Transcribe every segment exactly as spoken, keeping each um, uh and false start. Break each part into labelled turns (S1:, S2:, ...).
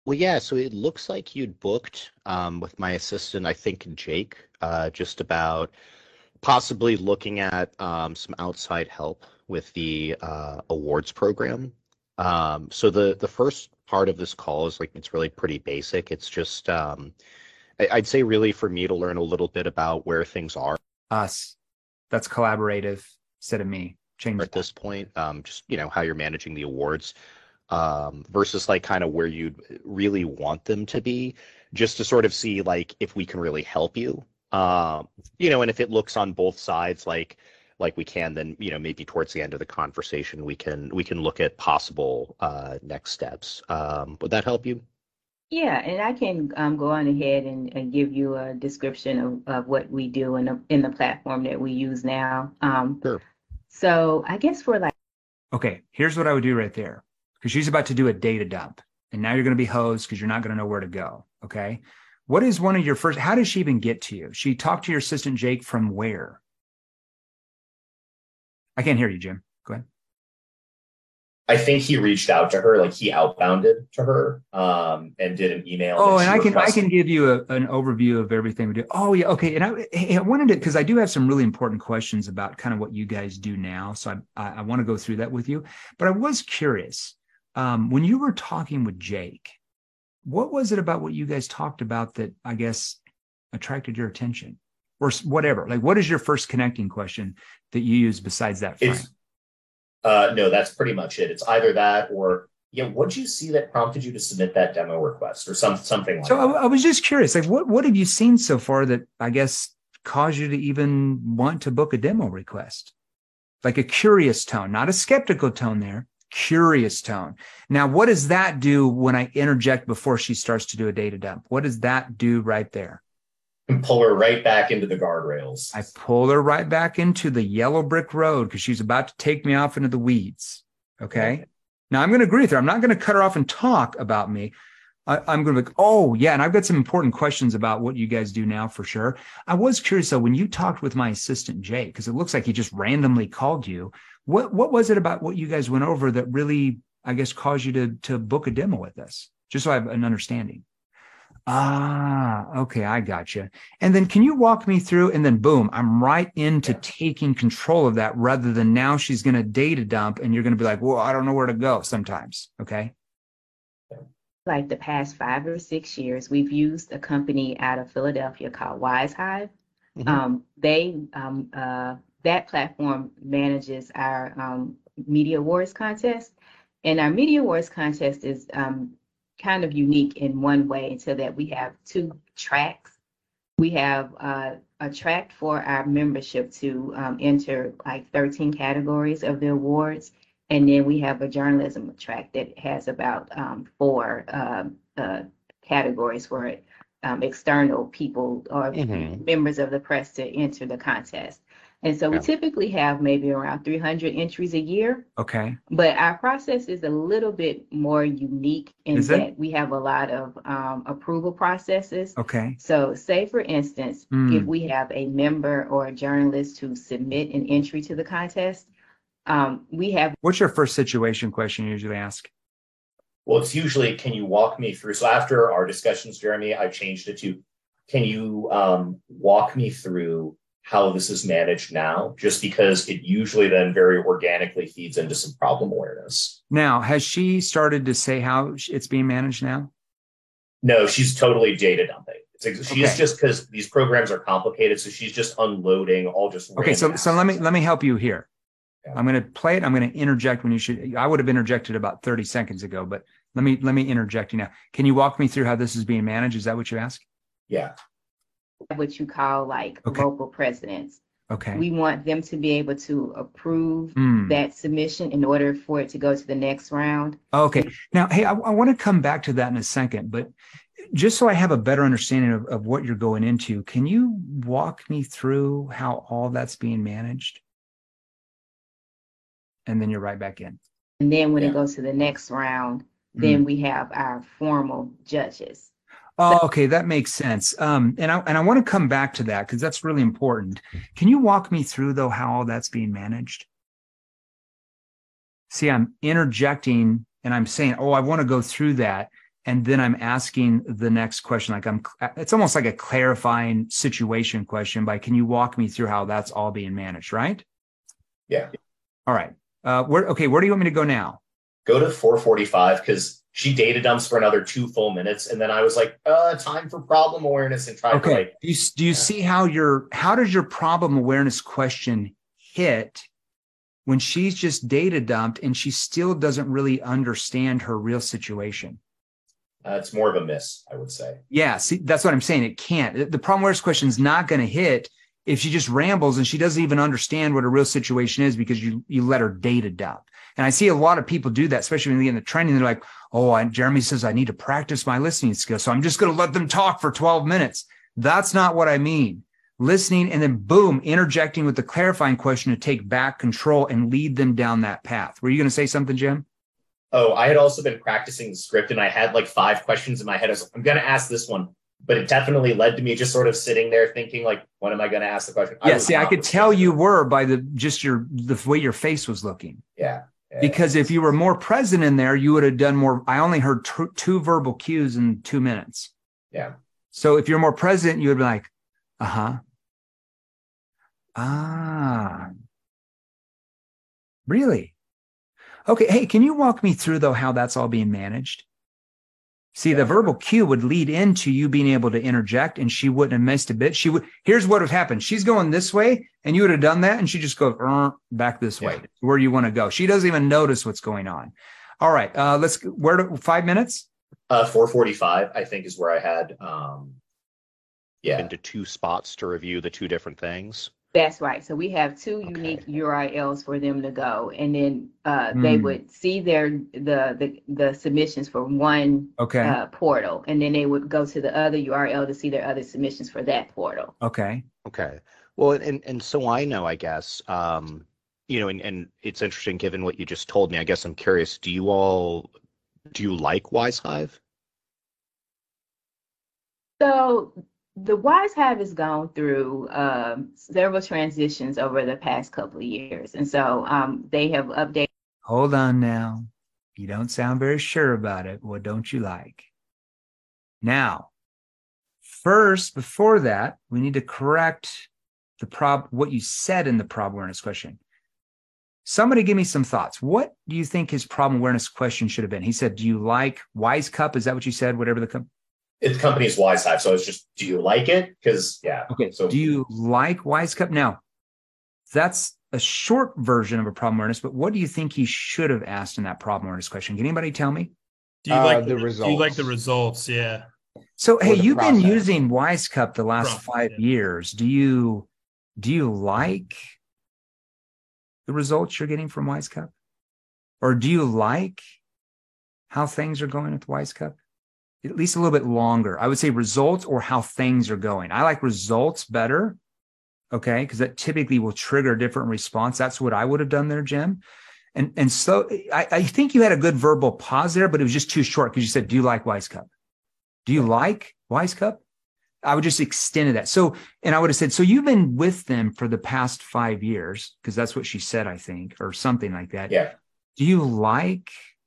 S1: Well, yeah, so it looks like you'd booked um, with my assistant, I think Jake, uh, just about possibly looking at um, some outside help with the uh, awards program. Um, so the the first part of this call is like it's really pretty basic. It's just um, I- I'd say really for me to learn a little bit about where things are
S2: Us. That's collaborative instead of me. Change
S1: at
S2: that.
S1: this point, um, just you know how you're managing the awards um, versus like kind of where you'd really want them to be, just to sort of see like if we can really help you. Um, you know, and if it looks on both sides like like we can, then you know maybe towards the end of the conversation we can we can look at possible uh, next steps. Um, would that help you?
S3: Yeah, and I can um, go on ahead and, and give you a description of, of what we do in the in the platform that we use now. Um,
S1: Sure.
S3: so I guess for like
S2: Okay, here's what I would do right there. Because she's about to do a data dump. And now you're going to be hosed because you're not going to know where to go. Okay. What is one of your first? How does she even get to you? She talked to your assistant Jake from where? I can't hear you, Jim. Go ahead.
S4: I think he reached out to her, like he outbounded to her, um, and did an email, and then
S2: Oh, and
S4: she
S2: I can I
S4: requested.
S2: can give you a, an overview of everything we do. Oh yeah, okay. And I, hey, I wanted to because I do have some really important questions about kind of what you guys do now. So I I, I want to go through that with you. But I was curious um, when you were talking with Jake, what was it about what you guys talked about that I guess attracted your attention, or whatever? Like, what is your first connecting question that you use besides that frame?
S4: It's uh, no, that's pretty much it. It's either that or yeah, what'd you see that prompted you to submit that demo request or some something
S2: So
S4: like that?
S2: I, I was just curious, like, what what have you seen so far that I guess caused you to even want to book a demo request? Like a curious tone, not a skeptical tone there, curious tone. Now, what does that do when I interject before she starts to do a data dump? What does that do right there?
S4: And pull her right back into the
S2: I
S4: guardrails.
S2: pull her right back into the yellow brick road because she's about to take me off into the weeds.
S4: Yeah.
S2: Okay. Now I'm going to agree with her. I'm not going to cut her off and talk about me. I, I'm going to be like, oh, yeah. And I've got some important questions about what you guys do now for sure. I was curious, though, when you talked with my assistant, Jay, because it looks like he just randomly called you. What, what was it about what you guys went over that really, I guess, caused you to, to book a demo with us? Just so I have an understanding. Ah, okay, I got you. And then can you walk me through? And then boom, I'm right into
S4: Yeah.
S2: taking control of that rather than now she's going to data dump and you're going to be like, well, I don't know where to go sometimes. Okay.
S3: like the past five or six years, we've used a company out of Philadelphia called Wise Hive.
S1: Hmm.
S3: Um, they um, uh, that platform manages our um, media awards contest, and our media awards contest is um, kind of unique in one way, so that we have two tracks. We have uh, a track for our membership to um, enter like thirteen categories of the awards. And then we have a journalism track that has about um, four um, uh, categories for um, external people or
S1: Hmm.
S3: members of the press to enter the contest. And so we
S1: Yeah.
S3: typically have maybe around three hundred entries a year.
S2: Okay.
S3: But our process is a little bit more unique in
S2: Is it?
S3: that we have a lot of um, approval processes.
S2: Okay.
S3: So, say for instance, if
S2: Hmm.
S3: we have a member or a journalist who submit an entry to the contest, um, we have
S2: What's your first situation question you usually ask?
S4: Well, it's usually, can you walk me through? So after our discussions, Jeremy, I changed it to, can you um, walk me through how this is managed now? Just because it usually then very organically feeds into some problem awareness.
S2: Now, has she started to say how it's being managed now?
S4: No, she's totally data dumping. It's, she's
S2: Okay.
S4: just because these programs are complicated, so she's just unloading all just
S2: Okay.
S4: random
S2: So, so let me,
S4: assets.
S2: let me help you here.
S4: Yeah.
S2: I'm going to play it. I'm going to interject when you should. I would have interjected about thirty seconds ago, but let me let me interject you now. Can you walk me through how this is being managed? Is that what you ask?
S4: Yeah.
S3: what you call like
S2: Okay.
S3: local presidents.
S2: Okay.
S3: We want them to be able to approve
S2: Hmm.
S3: that submission in order for it to go to the next round.
S2: Okay. Now, hey, I, I want to come back to that in a second, but just so I have a better understanding of, of what you're going into, can you walk me through how all that's being managed? And then you're right back in.
S3: And then when it
S4: Yeah.
S3: goes to the next round,
S2: Hmm.
S3: then we have our formal judges. So
S2: Oh, okay, that makes sense. Um, and I and I want to come back to that because that's really important. Can you walk me through though how all that's being managed? See, I'm interjecting and I'm saying, oh, I want to go through that. And then I'm asking the next question. Like I'm, it's almost like a clarifying situation question by, can you walk me through how that's all being managed, right?
S4: Yeah.
S2: All right. Uh, where, okay. Where do you want me to go now?
S4: Go to four forty-five because she data dumps for another two full minutes. And then I was like, uh, time for problem awareness and try
S2: okay.
S4: to like.
S2: Do you, do you yeah. see how your, how does your problem awareness question hit when she's just data dumped and she still doesn't really understand her real situation?
S4: Uh, it's more of a miss, I would say.
S2: Yeah, see, that's what I'm saying. It can't. The problem awareness question is not going to hit if she just rambles and she doesn't even understand what a real situation is because you you let her data dump. And I see a lot of people do that, especially when they get in the training. They're like, oh, I, Jeremy says I need to practice my listening skills, so I'm just going to let them talk for twelve minutes. That's not what I mean. Listening and then boom, interjecting with the clarifying question to take back control and lead them down that path. Were you going to say something, Jim?
S4: Oh, I had also been practicing the script and I had like five questions in my head. I was like, I'm going to ask this one, but it definitely led to me just sort of sitting there thinking like, when am I going to ask the question?
S2: Yeah, I see, I could tell you were by the just your the way your face was looking.
S4: Yeah. yeah
S2: because
S4: yeah.
S2: if you were more present in there, you would have done more. I only heard t- two verbal cues in two minutes.
S4: Yeah.
S2: So if you're more present, you would be like, uh-huh. Ah. Really? Okay, hey, can you walk me through, though, how that's all being managed? See, yeah. The verbal cue would lead into you being able to interject, and she wouldn't have missed a bit. She would. Here's what would happen. She's going this way, and you would have done that, and she just goes uh, back this yeah. way, where you want to go. She doesn't even notice what's going on. All right, uh, let's. Where do, five minutes?
S4: Uh, four forty-five, I think, is where I had. Um, yeah,
S1: into two spots to review the two different things.
S3: That's right. So we have two
S1: Okay.
S3: unique U R Ls for them to go, and then uh,
S2: Mm.
S3: they would see their the the, the submissions for one
S2: Okay.
S3: uh, portal, and then they would go to the other U R L to see their other submissions for that portal.
S2: Okay.
S1: Okay. Well, and and so I know, I guess, um, you know, and, and it's interesting given what you just told me. I guess I'm curious. Do you all do you like WiseHive?
S3: So the WiseHive has gone through um, several transitions over the past couple of years, and so um, they have updated.
S2: Hold on now. You don't sound very sure about it. What don't you like? Now, first, before that, we need to correct the prob what you said in the problem awareness question. Somebody give me some thoughts. What do you think his problem awareness question should have been? He said, do you like WiseCup? Is that what you said? Whatever the com-
S4: It's company's WiseHive, so it's just, do you like it? Because yeah.
S2: Okay.
S4: So
S2: do you like WiseCup? Now, that's a short version of a problem awareness, but what do you think he should have asked in that problem awareness question? Can anybody tell me?
S5: Do you
S6: Uh,
S5: like
S6: the
S5: the,
S6: results.
S5: Do you like the results? Yeah.
S2: So, hey,
S6: the
S2: you've been
S6: process.
S2: using WiseCup the last
S5: Process,
S2: five
S5: yeah.
S2: years. Do you do you like the results you're getting from WiseCup, or do you like how things are going with WiseCup? At least a little bit longer. I would say results or how things are going. I like results better, okay, because that typically will trigger a different response. That's what I would have done there, Jim. And and so I, I think you had a good verbal pause there, but it was just too short because you said, do you like WiseCup? Do you like WiseCup? I would just extend that. So, and I would have said, so you've been with them for the past five years, because that's what she said, I think, or something like that.
S4: yeah.
S2: Do you like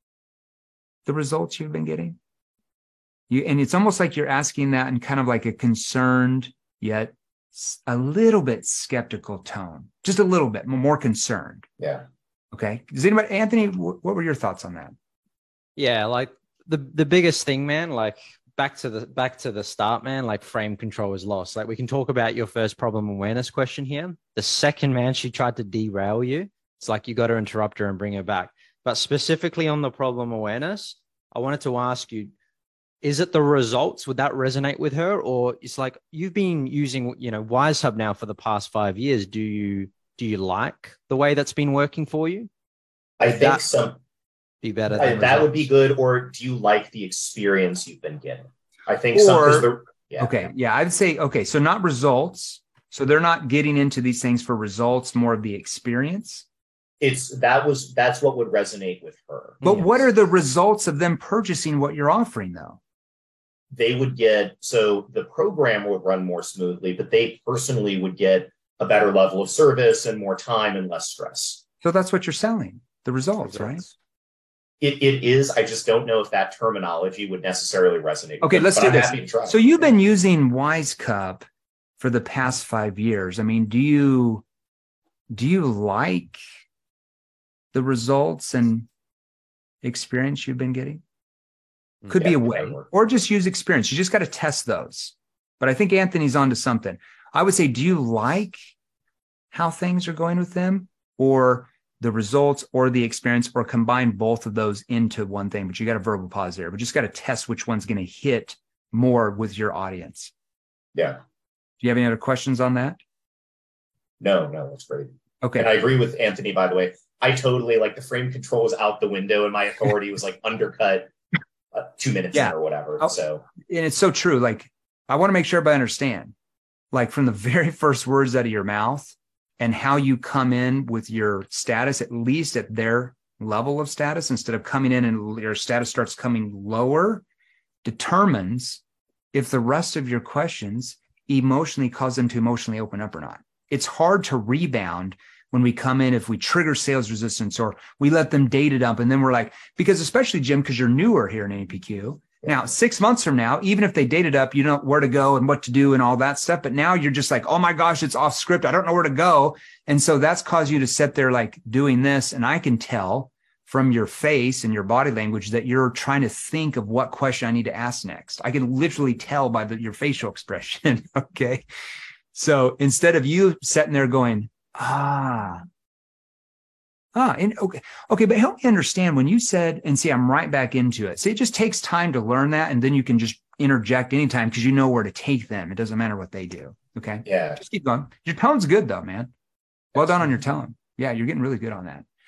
S2: the results you've been getting? You, and it's almost like you're asking that in kind of like a concerned, yet a little bit skeptical tone, just a little bit more concerned.
S4: Yeah.
S2: Okay. Does anybody, Anthony, what were your thoughts on that?
S6: Yeah, like the the biggest thing, man, like back to the back to the start, man, like frame control is lost. Like we can talk about your first problem awareness question here. The second, man, she tried to derail you. It's like you got to interrupt her and bring her back. But specifically on the problem awareness, I wanted to ask you, is it the results? Would that resonate with her? Or it's like you've been using, you know, WiseHub now for the past five years. Do you do you like the way that's been working for you?
S4: I
S6: Would
S4: think
S6: that
S4: some
S6: be better.
S4: I,
S6: Than
S4: that would be
S6: results?
S4: good. Or do you like the experience you've been getting? I think some
S2: Or-
S4: is the yeah.
S2: Okay. Yeah. I'd say, okay. So not results. So they're not getting into these things for results, more of the experience.
S4: It's that was that's what would resonate with her.
S2: But
S6: Yes.
S2: what are the results of them purchasing what you're offering, though?
S4: They would get so the program would run more smoothly, but they personally would get a better level of service and more time and less stress.
S2: So that's what you're selling, the results, right?
S4: It, it is. I just don't know if that terminology would necessarily resonate.
S2: Okay,
S4: with
S2: let's
S4: them,
S2: do
S4: but I'm
S2: this.
S4: happy to try.
S2: So you've been using WiseCup for the past five years. I mean, do you do you like the results and experience you've been getting? Could
S4: Yeah,
S2: be a
S4: that
S2: way,
S4: would work.
S2: or just use experience. You just got to test those. But I think Anthony's onto something. I would say, do you like how things are going with them, or the results, or the experience, or combine both of those into one thing? But you got a verbal pause there. But just got to test which one's going to hit more with your audience.
S4: Yeah.
S2: Do you have any other questions on that?
S4: No, no, that's great.
S2: Okay.
S4: And I agree with Anthony, by the way. I totally like the frame control was out the window and my authority was like undercut uh, two minutes
S2: Yeah.
S4: in or whatever.
S2: Oh.
S4: So,
S2: And it's so true. Like, I want to make sure everybody understand, like from the very first words out of your mouth and how you come in with your status, at least at their level of status, instead of coming in and your status starts coming lower, determines if the rest of your questions emotionally cause them to emotionally open up or not. It's hard to rebound when we come in, if we trigger sales resistance or we let them data dump. And then we're like, because especially Jim, because you're newer here in A P Q. Now, six months from now, even if they dated up, you know where to go and what to do and all that stuff. But now you're just like, oh my gosh, it's off script. I don't know where to go. And so that's caused you to sit there like doing this. And I can tell from your face and your body language that you're trying to think of what question I need to ask next. I can literally tell by the, your facial expression. Okay. So instead of you sitting there going, ah, Ah, and okay, okay, but help me understand when you said, and see, I'm right back into it. See, it just takes time to learn that, and then you can just interject anytime because you know where to take them. It doesn't matter what they do. Okay.
S4: yeah.
S2: Just keep going. Your tone's good though, man. Well done on your tone. Yeah, you're getting really good on that.